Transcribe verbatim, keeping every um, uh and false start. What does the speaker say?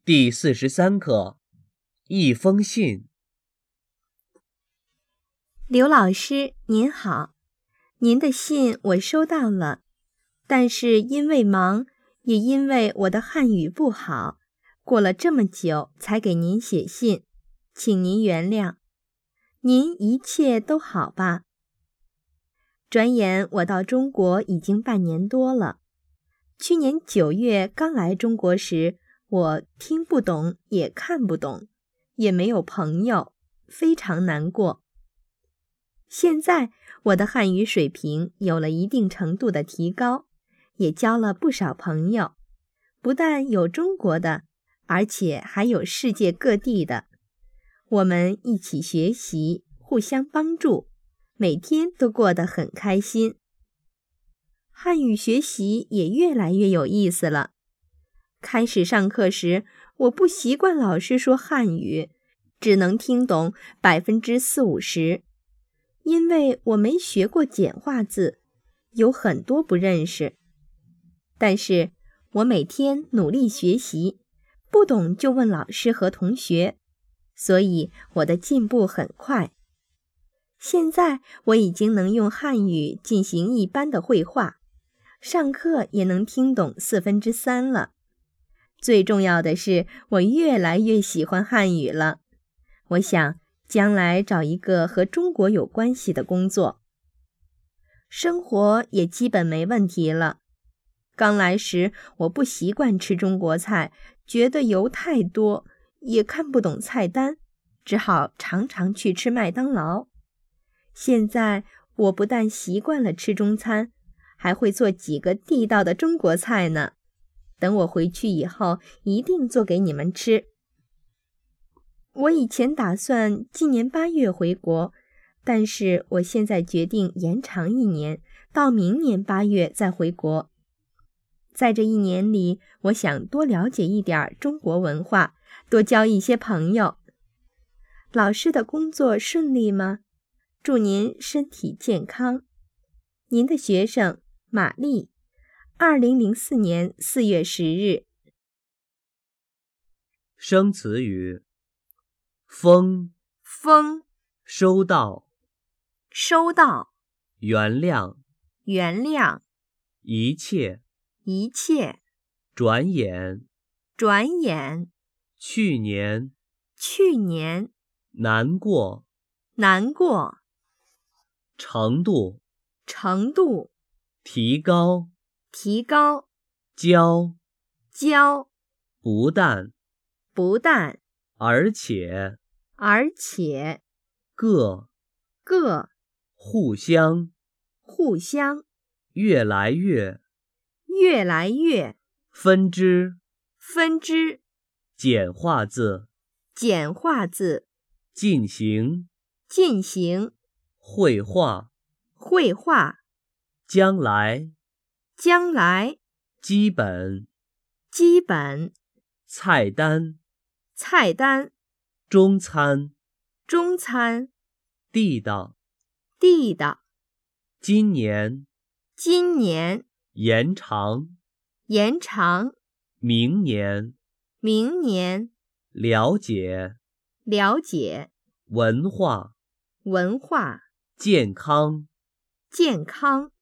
第四十三课，一封信。 刘老师您好，您的信我收到了，但是因为忙，也因为我的汉语不好，过了这么久才给您写信，请您原谅。您一切都好吧？转眼我到中国已经半年多了。去年九月刚来中国时，我听不懂，也看不懂，也没有朋友，非常难过。现在我的汉语水平有了一定程度的提高，也交了不少朋友，不但有中国的，而且还有世界各地的。我们一起学习，互相帮助，每天都过得很开心。汉语学习也越来越有意思了。开始上课时，我不习惯老师说汉语，只能听懂百分之四五十，因为我没学过简化字，有很多不认识。但是我每天努力学习，不懂就问老师和同学，所以我的进步很快。现在我已经能用汉语进行一般的绘画，上课也能听懂四分之三了。最重要的是，我越来越喜欢汉语了。我想将来找一个和中国有关系的工作。生活也基本没问题了。刚来时，我不习惯吃中国菜，觉得油太多，也看不懂菜单，只好常常去吃麦当劳。现在我不但习惯了吃中餐，还会做几个地道的中国菜呢。等我回去以后，一定做给你们吃。我以前打算今年八月回国，但是我现在决定延长一年，到明年八月再回国。在这一年里，我想多了解一点中国文化，多交一些朋友。老师的工作顺利吗？祝您身体健康。您的学生玛丽，二零零四年四月十日。 生词语：封、 封、 收到、 收到、 原谅、 原谅、 一切、 一切、 转眼、 转眼、 去年、 去年、 难过、 难过、 程度、 程度、 提高、 提高、 交、 交、 不但、 不但、 而且、 而且、 各、 各、 互相、 互相、 越来越、 越来越、 分支、 分支、 简化字、 简化字、 进行、 进行、 绘画、 绘画、 将来、 将来、 基本、 基本、 菜单、 菜单、 中餐、 中餐、 地道、 地道、 今年、 今年、 延长、 延长、 明年、 明年、 了解、 了解、 文化、 文化、 健康、 健康、